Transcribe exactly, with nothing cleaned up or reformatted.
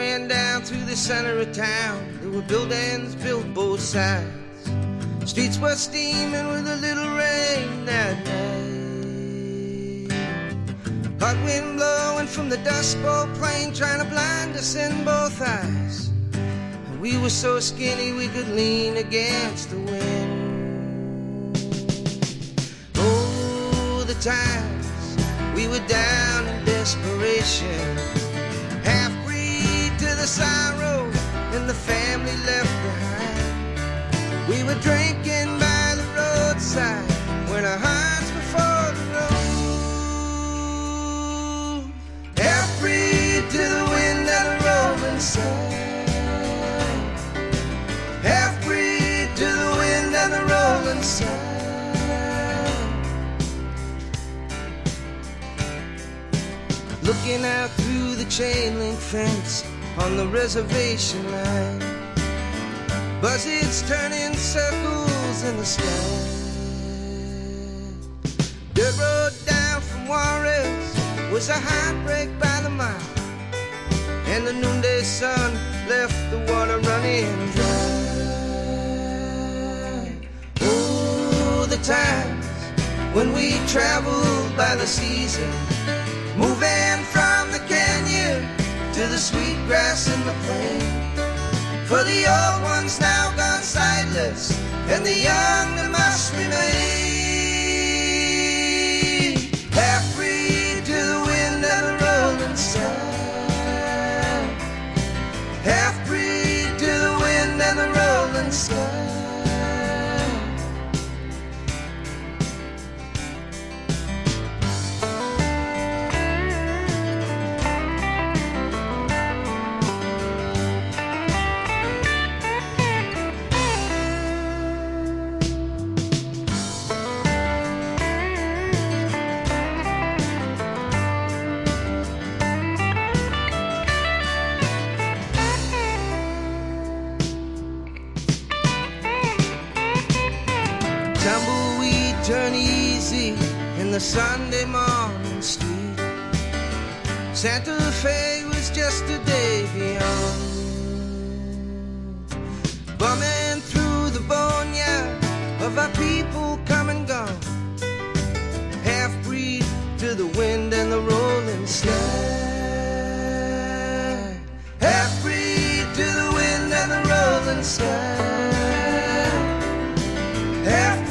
ran down through the center of town. There were buildings built both sides. Streets were steaming with a little rain that night. Hot wind blowing from the Dust Bowl plain, trying to blind us in both eyes. And we were so skinny we could lean against the wind. Oh, the times we were down in desperation, half-breed to the sorrow and the family left behind. We were drinking by the roadside when our hearts were for the road. Half-breed to the wind and the rolling sand. Half-breed to the wind and the rolling sand. Looking out through the chain link fence on the reservation line, buzzards turning circles in the sky. Dirt road down from Juarez was a heartbreak by the mile, and the noonday sun left the water running dry. Oh, the times when we traveled by the season, moving from the canyon to the sweet grass in the plain. For the old ones now gone sightless, and the young that must remain. Half-breed to the wind and the rolling sand. Half-breed to the wind and the rolling sand. Tumbleweed turn easy in the Sunday morning street. Santa Fe was just a day beyond, bumming through the boneyard of our people come and gone. Half-breed to the wind and the rolling sky. Half-breed to the wind and the rolling sky. Half